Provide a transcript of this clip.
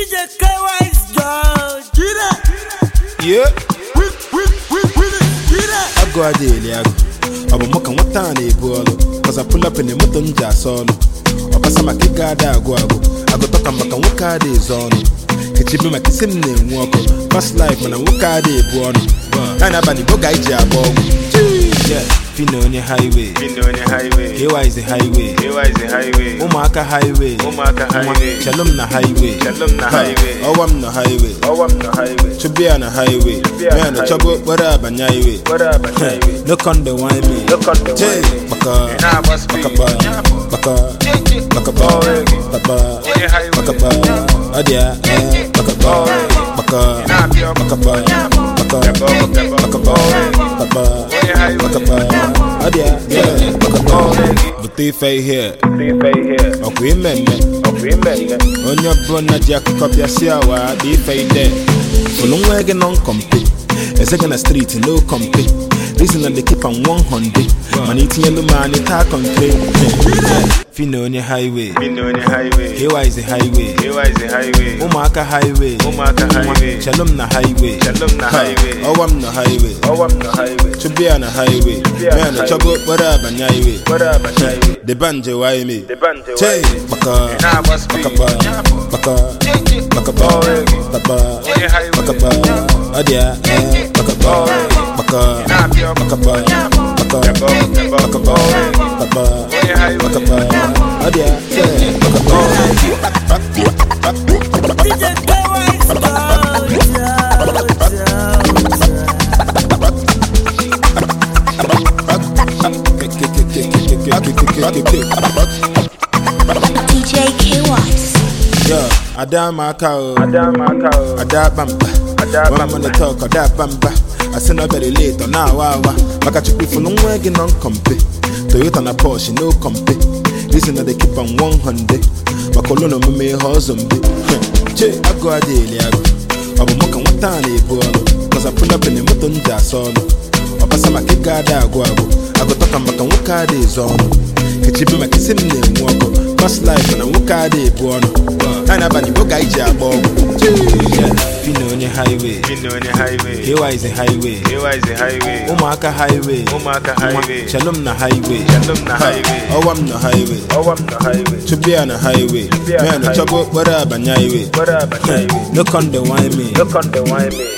DJ K-Wise George. Get it. Yeah. Get it. I go a daily. I'm a mock and what time they pull. Cause I pull up in the mountain jas solo. I pass my kick out I go. I go talk and back and walk out is on. Kitchen me my kissing name walk. Past life when I walk out they born. And I bani boga ija bob. Yeah. Fino on your highway. Here is the highway. Umaka highway. Shalom na highway. Oh, I'm the highway. To be on a highway. Man, the trouble, what up, and highway. Look on the wine me. Butifei here. Okay, men. On your brother, Jack, copy a siawa, defay there. For long wagon on compete. A second a street, no compete. Reason that they keep on 100. Man eating yellow man, it talk on train. Fino on your highway. Here is the highway. Umaka highway. Shalom na highway. Oh, I'm the highway. To be on a highway. Man, the trouble, what up, and highway. The banjo, why me? Tay, baka, DJ K-Wise. Yo, Adama cow, Adabamba. One on the talk, Adabamba. I send a very late on now. I got you people long wagging on compete. Toyota na Porsche, no compete. Listen that they keep on 100. My colonel me husband. Che, I go a daily. I'm a mock and what time they pull. Cause I pull up in the mountain jas solo. I pass my kick out I go. I go talk and back and walk out is on. Kitchen my kissing name walk. Past life when I walk out they born. And I bani boga ija bob. Fino on your highway. Here is the highway. Umaka highway. Shalom na highway. Oh, I'm the highway. To be on a highway. Man, the trouble, what up, and highway. Look on the wine me.